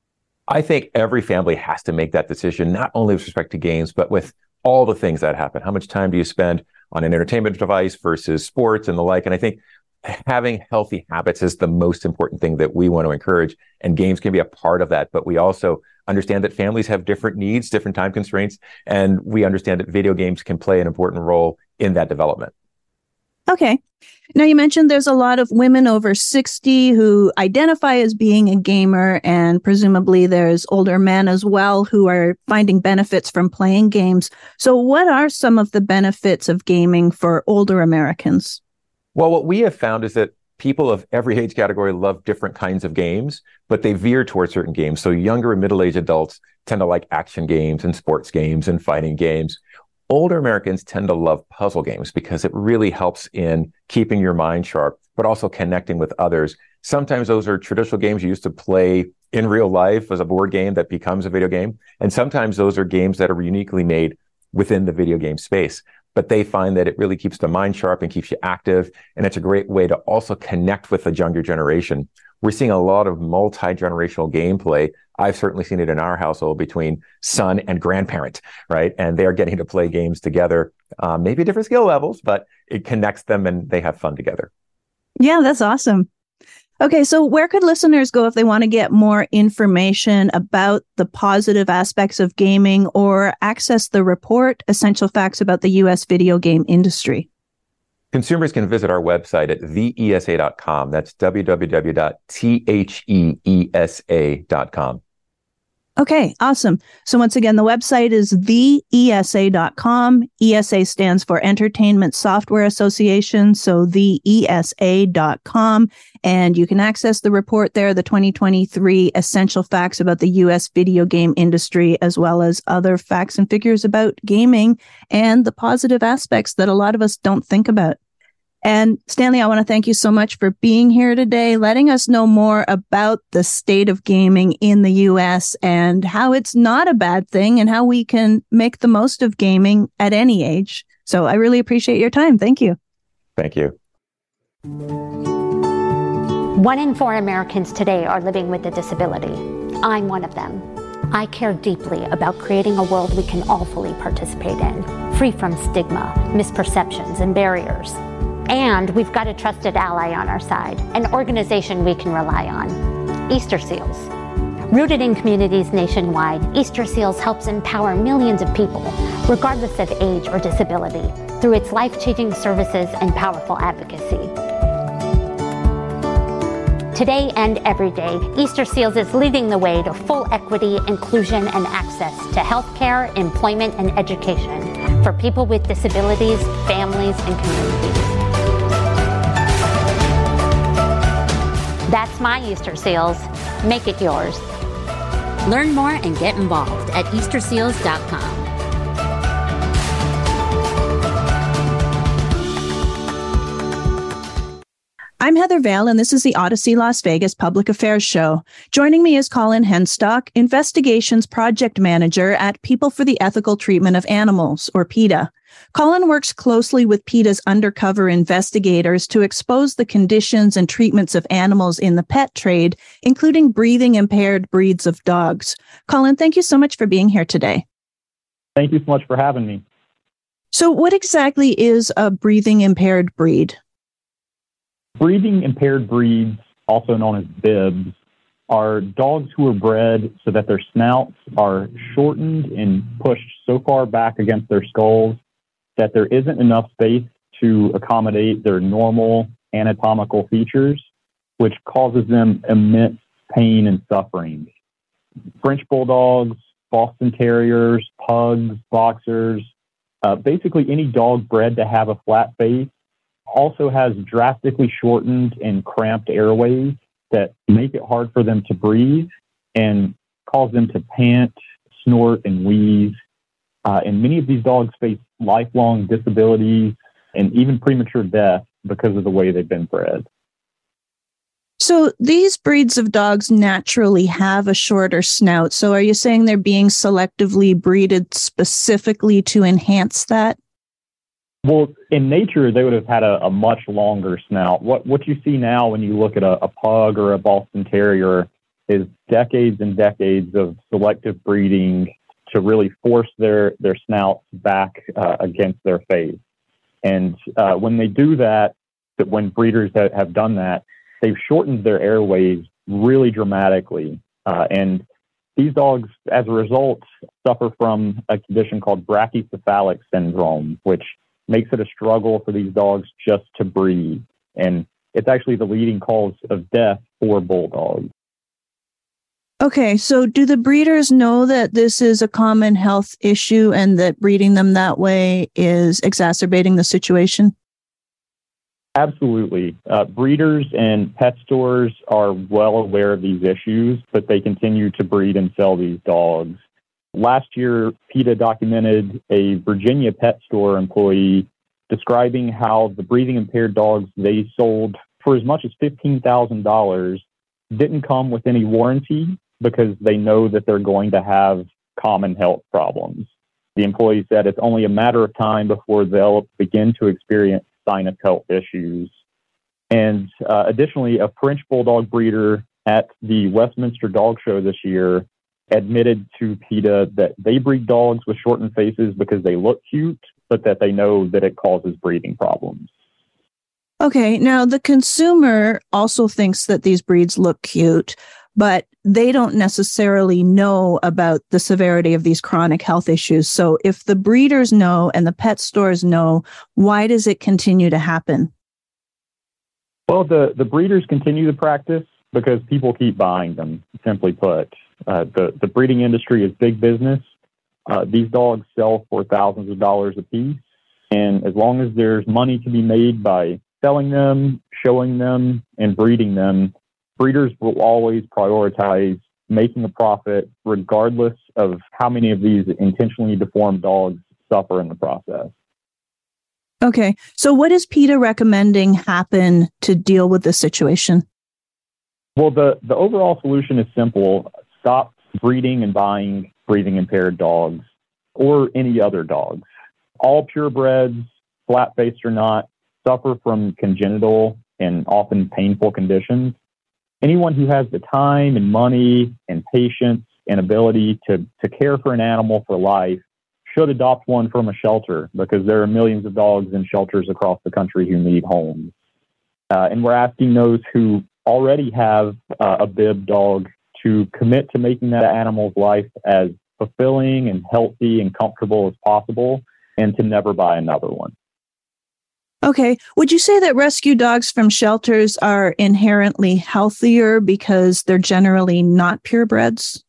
I think every family has to make that decision, not only with respect to games, but with all the things that happen. How much time do you spend on an entertainment device versus sports and the like? And I think having healthy habits is the most important thing that we want to encourage. And games can be a part of that. But we also understand that families have different needs, different time constraints. And we understand that video games can play an important role in that development. Okay. Now, you mentioned there's a lot of women over 60 who identify as being a gamer, and presumably there's older men as well who are finding benefits from playing games. So what are some of the benefits of gaming for older Americans? Well, what we have found is that people of every age category love different kinds of games, but they veer towards certain games. So younger and middle-aged adults tend to like action games and sports games and fighting games. Older Americans tend to love puzzle games because it really helps in keeping your mind sharp, but also connecting with others. Sometimes those are traditional games you used to play in real life as a board game that becomes a video game. And sometimes those are games that are uniquely made within the video game space. But they find that it really keeps the mind sharp and keeps you active. And it's a great way to also connect with the younger generation. We're seeing a lot of multi-generational gameplay. I've certainly seen it in our household between son and grandparent, right? And they are getting to play games together, maybe different skill levels, but it connects them and they have fun together. Yeah, that's awesome. Okay, so where could listeners go if they want to get more information about the positive aspects of gaming or access the report, Essential Facts About the U.S. Video Game Industry? Consumers can visit our website at theesa.com. That's www.theesa.com. Okay, awesome. So once again, the website is theesa.com. ESA stands for Entertainment Software Association, so theesa.com. And you can access the report there, the 2023 Essential Facts About the U.S. Video Game Industry, as well as other facts and figures about gaming and the positive aspects that a lot of us don't think about. And Stanley, I want to thank you so much for being here today, letting us know more about the state of gaming in the U.S. and how it's not a bad thing and how we can make the most of gaming at any age. So I really appreciate your time. Thank you. Thank you. 1 in 4 Americans today are living with a disability. I'm one of them. I care deeply about creating a world we can all fully participate in, free from stigma, misperceptions, and barriers. And we've got a trusted ally on our side, an organization we can rely on, Easter Seals. Rooted in communities nationwide, Easter Seals helps empower millions of people, regardless of age or disability, through its life-changing services and powerful advocacy. Today and every day, Easter Seals is leading the way to full equity, inclusion, and access to healthcare, employment, and education for people with disabilities, families, and communities. That's my Easter Seals. Make it yours. Learn more and get involved at easterseals.com. I'm Heather Vale, and this is the Odyssey Las Vegas Public Affairs Show. Joining me is Colin Henstock, Investigations Project Manager at People for the Ethical Treatment of Animals, or PETA. Colin works closely with PETA's undercover investigators to expose the conditions and treatments of animals in the pet trade, including breathing impaired breeds of dogs. Colin, thank you so much for being here today. Thank you so much for having me. So what exactly is a breathing impaired breed? Breathing impaired breeds, also known as BIBs, are dogs who are bred so that their snouts are shortened and pushed so far back against their skulls that there isn't enough space to accommodate their normal anatomical features, which causes them immense pain and suffering. French bulldogs, Boston Terriers, pugs, boxers, basically any dog bred to have a flat face also has drastically shortened and cramped airways that make it hard for them to breathe and cause them to pant, snort, and wheeze. And many of these dogs face lifelong disabilities and even premature death because of the way they've been bred. So these breeds of dogs naturally have a shorter snout. So are you saying they're being selectively breeded specifically to enhance that? Well, in nature, they would have had a much longer snout. What you see now when you look at a pug or a Boston Terrier is decades and decades of selective breeding to really force their snouts back against their face. And when they do that, when breeders have done that, they've shortened their airways really dramatically. And these dogs, as a result, suffer from a condition called brachycephalic syndrome, which makes it a struggle for these dogs just to breathe. And it's actually the leading cause of death for bulldogs. Okay, so do the breeders know that this is a common health issue and that breeding them that way is exacerbating the situation? Absolutely. Breeders and pet stores are well aware of these issues, but they continue to breed and sell these dogs. Last year, PETA documented a Virginia pet store employee describing how the breathing impaired dogs they sold for as much as $15,000 didn't come with any warranty because they know that they're going to have common health problems. The employee said it's only a matter of time before they'll begin to experience sinus health issues. And additionally, a French Bulldog breeder at the Westminster Dog Show this year admitted to PETA that they breed dogs with shortened faces because they look cute, but that they know that it causes breathing problems. Okay, now the consumer also thinks that these breeds look cute, but they don't necessarily know about the severity of these chronic health issues. So if the breeders know and the pet stores know, why does it continue to happen? Well, the breeders continue the practice because people keep buying them, simply put. The breeding industry is big business. These dogs sell for thousands of dollars a piece. And as long as there's money to be made by selling them, showing them, and breeding them, breeders will always prioritize making a profit regardless of how many of these intentionally deformed dogs suffer in the process. Okay, so what is PETA recommending happen to deal with this situation? Well, the overall solution is simple. Stop breeding and buying breathing impaired dogs or any other dogs. All purebreds, flat-faced or not, suffer from congenital and often painful conditions. Anyone who has the time and money and patience and ability to care for an animal for life should adopt one from a shelter, because there are millions of dogs in shelters across the country who need homes. And we're asking those who already have a bib dog to commit to making that animal's life as fulfilling and healthy and comfortable as possible, and to never buy another one. Okay. Would you say that rescue dogs from shelters are inherently healthier because they're generally not purebreds?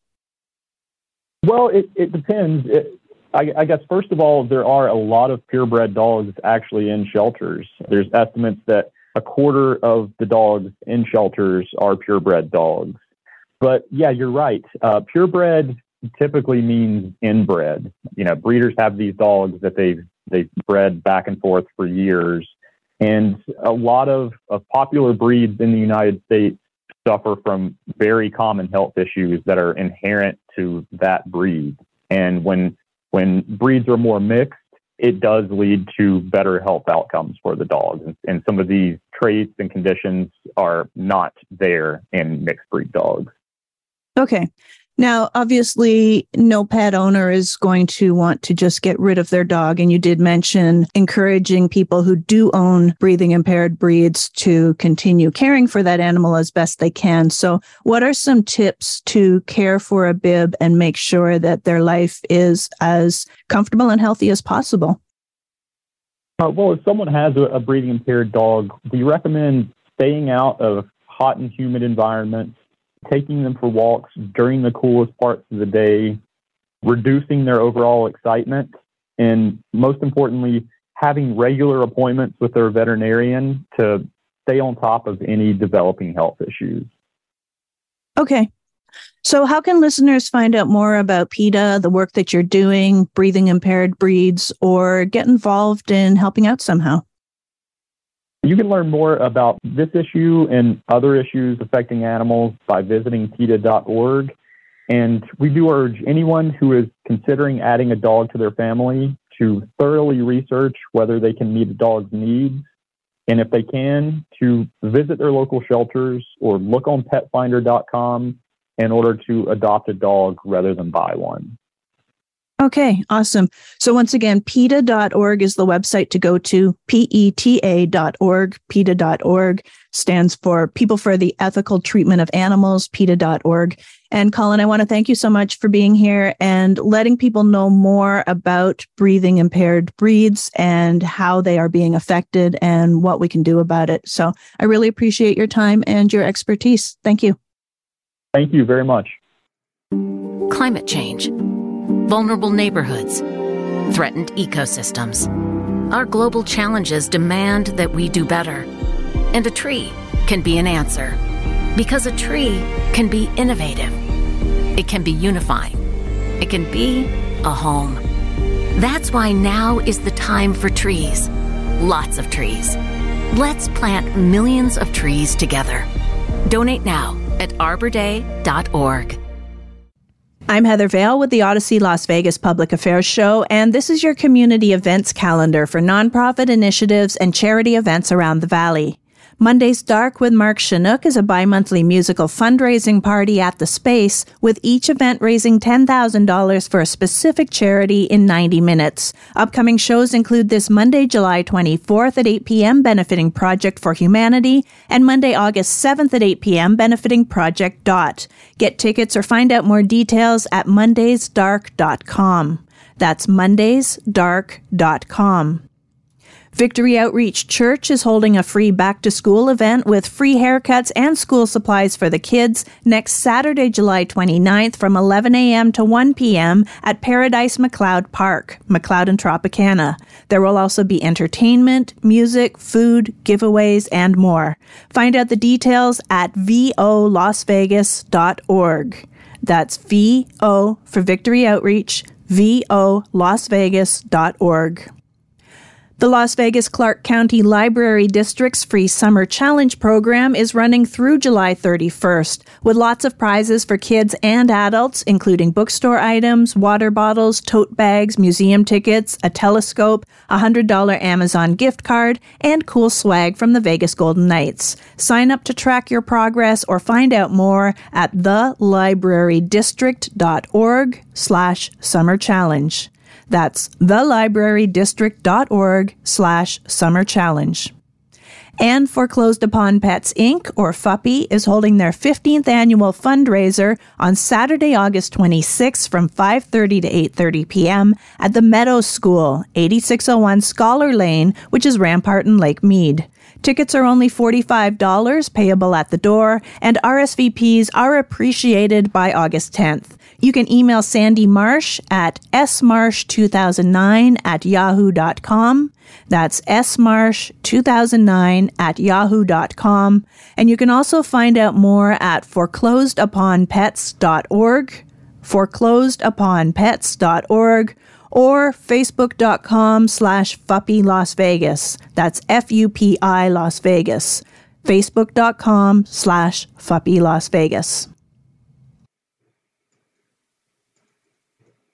Well, it depends. I guess, first of all, there are a lot of purebred dogs actually in shelters. There's estimates that a quarter of the dogs in shelters are purebred dogs. But yeah, you're right. Purebred typically means inbred. You know, breeders have these dogs that they've bred back and forth for years. And a lot of popular breeds in the United States suffer from very common health issues that are inherent to that breed. And when breeds are more mixed, it does lead to better health outcomes for the dogs. And some of these traits and conditions are not there in mixed breed dogs. Okay. Now, obviously, no pet owner is going to want to just get rid of their dog. And you did mention encouraging people who do own breathing impaired breeds to continue caring for that animal as best they can. So what are some tips to care for a bib and make sure that their life is as comfortable and healthy as possible? Well, if someone has a breathing impaired dog, we recommend staying out of hot and humid environments, taking them for walks during the coolest parts of the day, reducing their overall excitement, and most importantly, having regular appointments with their veterinarian to stay on top of any developing health issues. Okay. So how can listeners find out more about PETA, the work that you're doing, breathing impaired breeds, or get involved in helping out somehow? You can learn more about this issue and other issues affecting animals by visiting PETA.org. And we do urge anyone who is considering adding a dog to their family to thoroughly research whether they can meet a dog's needs. And if they can, to visit their local shelters or look on petfinder.com in order to adopt a dog rather than buy one. Okay, awesome. So once again, PETA.org is the website to go to, PETA.org. PETA.org stands for People for the Ethical Treatment of Animals, PETA.org. And Colin, I want to thank you so much for being here and letting people know more about breathing impaired breeds and how they are being affected and what we can do about it. So I really appreciate your time and your expertise. Thank you. Thank you very much. Climate change, vulnerable neighborhoods, threatened ecosystems. Our global challenges demand that we do better. And a tree can be an answer. Because a tree can be innovative. It can be unifying. It can be a home. That's why now is the time for trees. Lots of trees. Let's plant millions of trees together. Donate now at arborday.org. I'm Heather Vale with the Odyssey Las Vegas Public Affairs Show, and this is your community events calendar for nonprofit initiatives and charity events around the Valley. Monday's Dark with Mark Chinook is a bi-monthly musical fundraising party at the Space, with each event raising $10,000 for a specific charity in 90 minutes. Upcoming shows include this Monday, July 24th at 8 p.m. benefiting Project for Humanity, and Monday, August 7th at 8 p.m. benefiting Project DOT. Get tickets or find out more details at mondaysdark.com. That's mondaysdark.com. Victory Outreach Church is holding a free back-to-school event with free haircuts and school supplies for the kids next Saturday, July 29th from 11 a.m. to 1 p.m. at Paradise McLeod Park, McLeod and Tropicana. There will also be entertainment, music, food, giveaways, and more. Find out the details at volasvegas.org. That's VO for Victory Outreach, volasvegas.org. The Las Vegas Clark County Library District's free Summer Challenge program is running through July 31st, with lots of prizes for kids and adults, including bookstore items, water bottles, tote bags, museum tickets, a telescope, a $100 Amazon gift card, and cool swag from the Vegas Golden Knights. Sign up to track your progress or find out more at thelibrarydistrict.org/summer challenge. That's thelibrarydistrict.org/summer challenge. And Foreclosed Upon Pets, Inc., or FUPPY, is holding their 15th annual fundraiser on Saturday, August 26th from 5:30 to 8:30 p.m. at the Meadows School, 8601 Scholar Lane, which is Rampart and Lake Mead. Tickets are only $45, payable at the door, and RSVPs are appreciated by August 10th. You can email Sandy Marsh at smarsh2009@yahoo.com. That's smarsh2009@yahoo.com. And you can also find out more at forecloseduponpets.org, forecloseduponpets.org, or facebook.com/FUPPY Las Vegas. That's FUPI Las Vegas. Facebook.com/FUPPY Las Vegas.